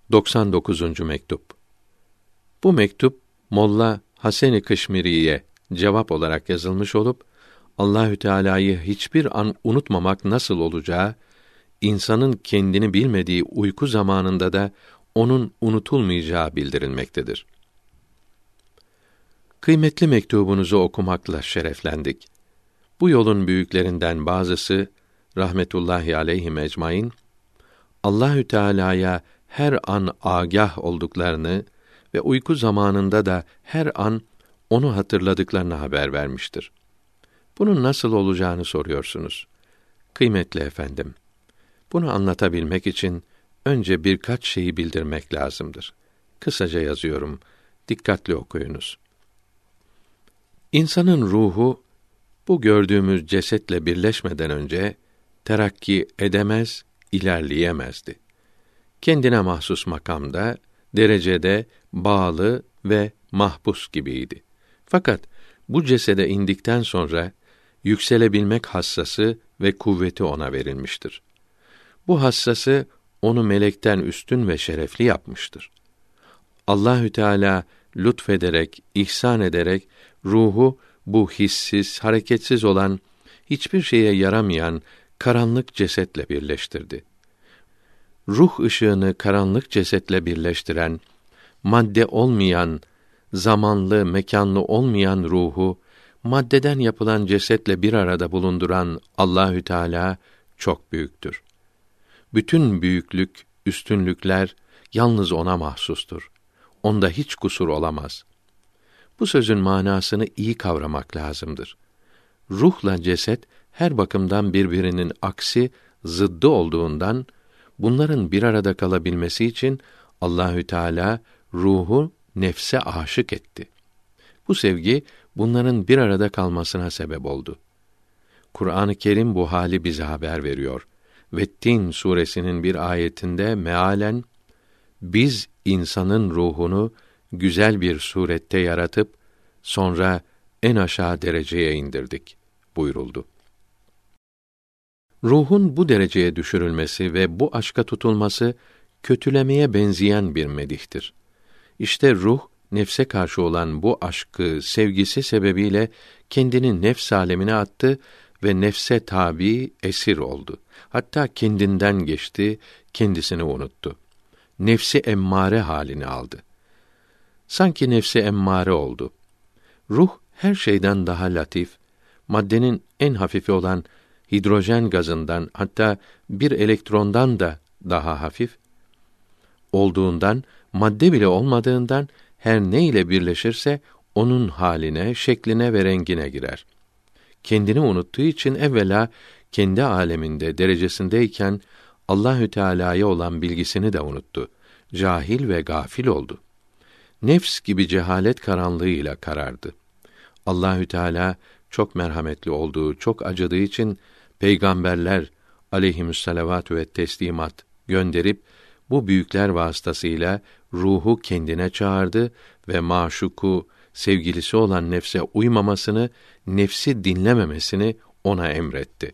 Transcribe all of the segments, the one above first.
99. mektup. Bu mektup Molla Hasen-i Kışmiri'ye cevap olarak yazılmış olup Allahü Teala'yı hiçbir an unutmamak nasıl olacağı, insanın kendini bilmediği uyku zamanında da onun unutulmayacağı bildirilmektedir. Kıymetli mektubunuzu okumakla şereflendik. Bu yolun büyüklerinden bazısı rahmetullahi aleyhim ecmaîn Allahü Teala'ya her an âgâh olduklarını ve uyku zamanında da her an onu hatırladıklarını haber vermiştir. Bunun nasıl olacağını soruyorsunuz. Kıymetli efendim, bunu anlatabilmek için önce birkaç şeyi bildirmek lazımdır. Kısaca yazıyorum, dikkatli okuyunuz. İnsanın ruhu, bu gördüğümüz cesetle birleşmeden önce terakki edemez, ilerleyemezdi. Kendine mahsus makamda, derecede bağlı ve mahpus gibiydi. Fakat bu cesede indikten sonra yükselebilmek hassası ve kuvveti ona verilmiştir. Bu hassası onu melekten üstün ve şerefli yapmıştır. Allahü Teala lütfederek, ihsan ederek ruhu bu hissiz, hareketsiz olan, hiçbir şeye yaramayan karanlık cesetle birleştirdi. Ruh ışığını karanlık cesetle birleştiren, madde olmayan, zamanlı, mekanlı olmayan ruhu, maddeden yapılan cesetle bir arada bulunduran Allahü Teala çok büyüktür. Bütün büyüklük, üstünlükler yalnız ona mahsustur. Onda hiç kusur olamaz. Bu sözün manasını iyi kavramak lazımdır. Ruhla ceset her bakımdan birbirinin aksi, zıddı olduğundan bunların bir arada kalabilmesi için Allahü Teala ruhu nefse aşık etti. Bu sevgi bunların bir arada kalmasına sebep oldu. Kur'an-ı Kerim bu hali bize haber veriyor. Ve Tin suresinin bir ayetinde mealen biz insanın ruhunu güzel bir surette yaratıp sonra en aşağı dereceye indirdik buyuruldu. Ruhun bu dereceye düşürülmesi ve bu aşka tutulması kötülemeye benzeyen bir medihtir. İşte ruh nefse karşı olan bu aşkı, sevgisi sebebiyle kendini nefs alemine attı ve nefse tabi, esir oldu. Hatta kendinden geçti, kendisini unuttu. Nefsi emmare halini aldı. Sanki nefsi emmare oldu. Ruh her şeyden daha latif, maddenin en hafifi olan hidrojen gazından, hatta bir elektrondan da daha hafif olduğundan, madde bile olmadığından her ne ile birleşirse onun haline, şekline ve rengine girer. Kendini unuttuğu için evvela kendi aleminde, derecesindeyken Allahü Teala'ya olan bilgisini de unuttu. Cahil ve gafil oldu. Nefs gibi cehalet karanlığıyla karardı. Allahü Teala çok merhametli olduğu, çok acıdığı için peygamberler aleyhimüsselavatü ve teslimat gönderip bu büyükler vasıtasıyla ruhu kendine çağırdı ve maşuku, sevgilisi olan nefse uymamasını, nefsi dinlememesini ona emretti.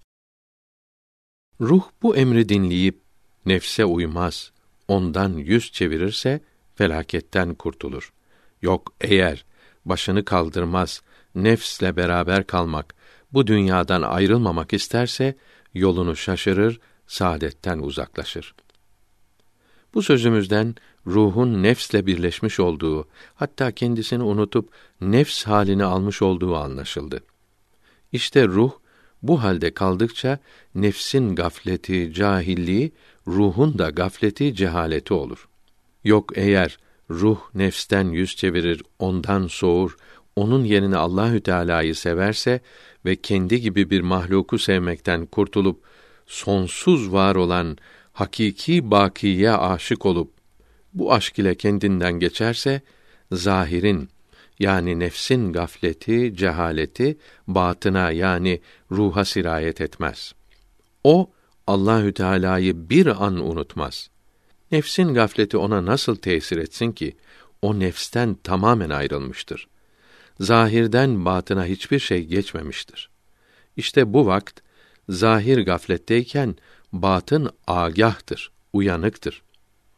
Ruh bu emri dinleyip nefse uymaz, ondan yüz çevirirse felaketten kurtulur. Yok eğer başını kaldırmaz, nefsle beraber kalmak, bu dünyadan ayrılmamak isterse yolunu şaşırır, saadetten uzaklaşır. Bu sözümüzden ruhun nefsle birleşmiş olduğu, hatta kendisini unutup nefs halini almış olduğu anlaşıldı. İşte ruh bu halde kaldıkça nefsin gafleti, cahilliği, ruhun da gafleti, cehaleti olur. Yok eğer ruh nefsten yüz çevirir, ondan soğur, onun yerine Allahü Teala'yı severse ve kendi gibi bir mahluku sevmekten kurtulup sonsuz var olan hakiki bakiye aşık olup bu aşk ile kendinden geçerse zahirin yani nefsin gafleti, cehaleti batına yani ruha sirayet etmez. O Allahü Teala'yı bir an unutmaz. Nefsin gafleti ona nasıl tesir etsin ki? O nefsten tamamen ayrılmıştır. Zahirden batına hiçbir şey geçmemiştir. İşte bu vakt zahir gafletteyken batın âgâhtır, uyanıktır.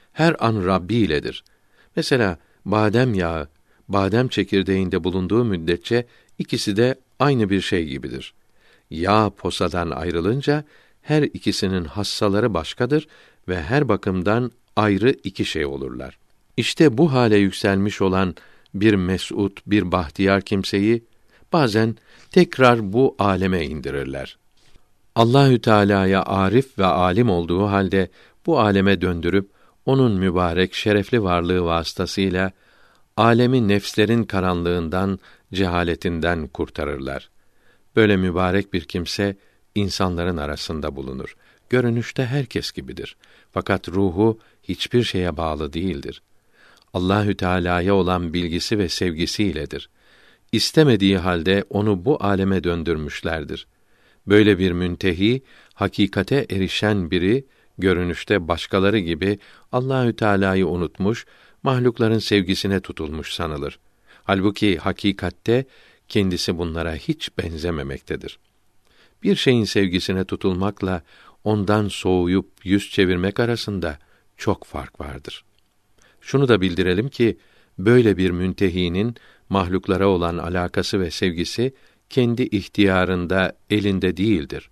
her an Rabbi iledir. Mesela badem yağı, badem çekirdeğinde bulunduğu müddetçe ikisi de aynı bir şey gibidir. Yağ posadan ayrılınca her ikisinin hassaları başkadır ve her bakımdan ayrı iki şey olurlar. İşte bu hale yükselmiş olan bir mes'ud, bir bahtiyar kimseyi bazen tekrar bu aleme indirirler. Allahü Teala'ya arif ve alim olduğu halde bu aleme döndürüp onun mübarek şerefli varlığı vasıtasıyla alemi nefslerin karanlığından, cehaletinden kurtarırlar. Böyle mübarek bir kimse insanların arasında bulunur. Görünüşte herkes gibidir. Fakat ruhu hiçbir şeye bağlı değildir. Allahü Teala'ya olan bilgisi ve sevgisiyledir. İstemediği halde onu bu aleme döndürmüşlerdir. Böyle bir müntehi, hakikate erişen biri görünüşte başkaları gibi Allahü Teala'yı unutmuş, mahlukların sevgisine tutulmuş sanılır. Halbuki hakikatte kendisi bunlara hiç benzememektedir. Bir şeyin sevgisine tutulmakla ondan soğuyup yüz çevirmek arasında çok fark vardır. Şunu da bildirelim ki böyle bir müntehinin mahluklara olan alakası ve sevgisi kendi ihtiyarında, elinde değildir.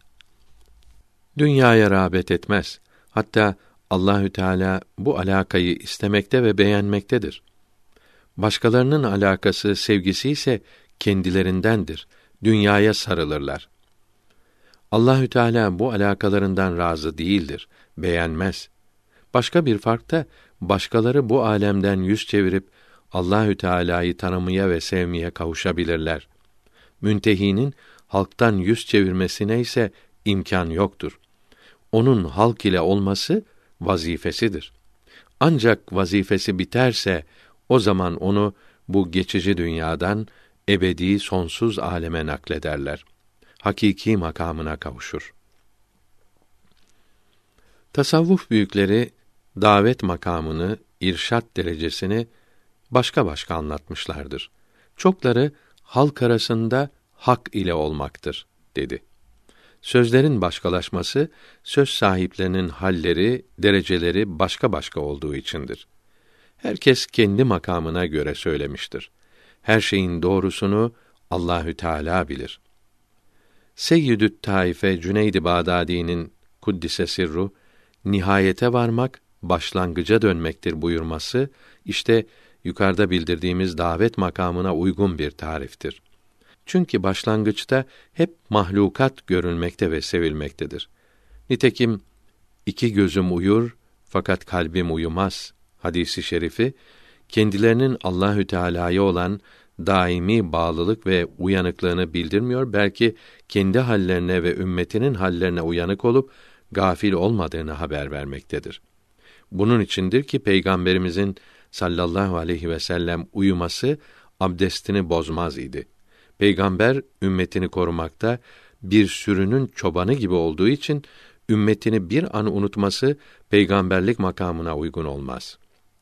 Dünyaya rağbet etmez. Hatta Allahü Teala bu alakayı istemekte ve beğenmektedir. Başkalarının alakası, sevgisi ise kendilerindendir. Dünyaya sarılırlar. Allahü Teala bu alakalarından razı değildir, beğenmez. Başka bir fark da başkaları bu alemden yüz çevirip Allahü Teala'yı tanımaya ve sevmeye kavuşabilirler. Müntehinin halktan yüz çevirmesine ise imkan yoktur. Onun halk ile olması vazifesidir. Ancak vazifesi biterse o zaman onu bu geçici dünyadan ebedi sonsuz aleme naklederler. Hakiki makamına kavuşur. Tasavvuf büyükleri davet makamını, irşad derecesini başka başka anlatmışlardır. Çokları halk arasında hak ile olmaktır dedi. Sözlerin başkalaşması, söz sahiplerinin halleri, dereceleri başka başka olduğu içindir. Herkes kendi makamına göre söylemiştir. Her şeyin doğrusunu Allahü Teala bilir. Seyyidü't Taife Cüneyd-i Bağdadi'nin kuddise sirru, nihayete varmak başlangıca dönmektir buyurması, işte yukarıda bildirdiğimiz davet makamına uygun bir tariftir. Çünkü başlangıçta hep mahlukat görülmekte ve sevilmektedir. Nitekim iki gözüm uyur fakat kalbim uyumaz hadisi şerifi kendilerinin Allahü Teala'ya olan daimi bağlılık ve uyanıklığını bildirmiyor, belki kendi hallerine ve ümmetinin hallerine uyanık olup gafil olmadığını haber vermektedir. Bunun içindir ki Peygamberimizin sallallahu aleyhi ve sellem uyuması abdestini bozmaz idi. Peygamber ümmetini korumakta bir sürünün çobanı gibi olduğu için ümmetini bir an unutması peygamberlik makamına uygun olmaz.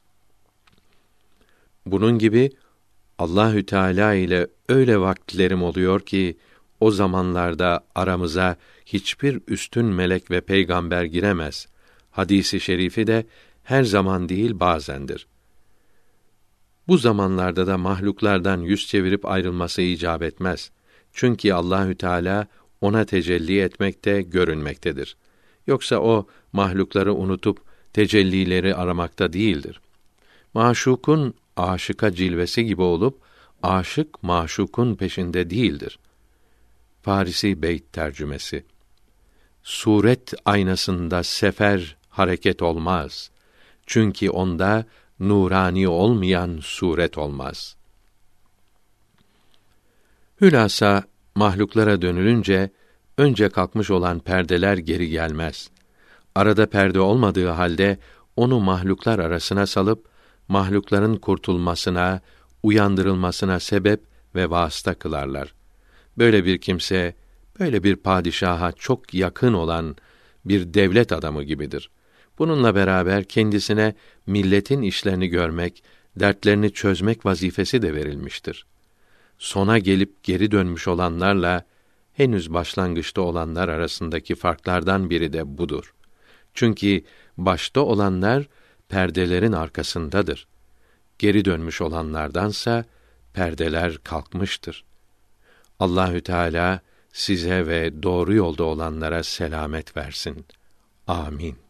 Bunun gibi Allahü Teala ile öyle vakitlerim oluyor ki o zamanlarda aramıza hiçbir üstün melek ve peygamber giremez. Hadisi şerifi de her zaman değil bazendir. Bu zamanlarda da mahluklardan yüz çevirip ayrılması icap etmez. Çünkü Allahü Teala ona tecelli etmekte, görünmektedir. Yoksa o mahlukları unutup tecellileri aramakta değildir. Maşukun aşıka cilvesi gibi olup aşık maşukun peşinde değildir. Farisi Beyt tercümesi. Suret aynasında sefer hareket olmaz. Çünkü onda nurani olmayan suret olmaz. Hülasa mahluklara dönülünce önce kalkmış olan perdeler geri gelmez. Arada perde olmadığı halde onu mahluklar arasına salıp mahlukların kurtulmasına, uyandırılmasına sebep ve vasıta kılarlar. Böyle bir kimse, böyle bir padişaha çok yakın olan bir devlet adamı gibidir. Bununla beraber kendisine milletin işlerini görmek, dertlerini çözmek vazifesi de verilmiştir. Sona gelip geri dönmüş olanlarla henüz başlangıçta olanlar arasındaki farklardan biri de budur. Çünkü başta olanlar perdelerin arkasındadır. Geri dönmüş olanlardansa perdeler kalkmıştır. Allahü Teala size ve doğru yolda olanlara selamet versin. Amin.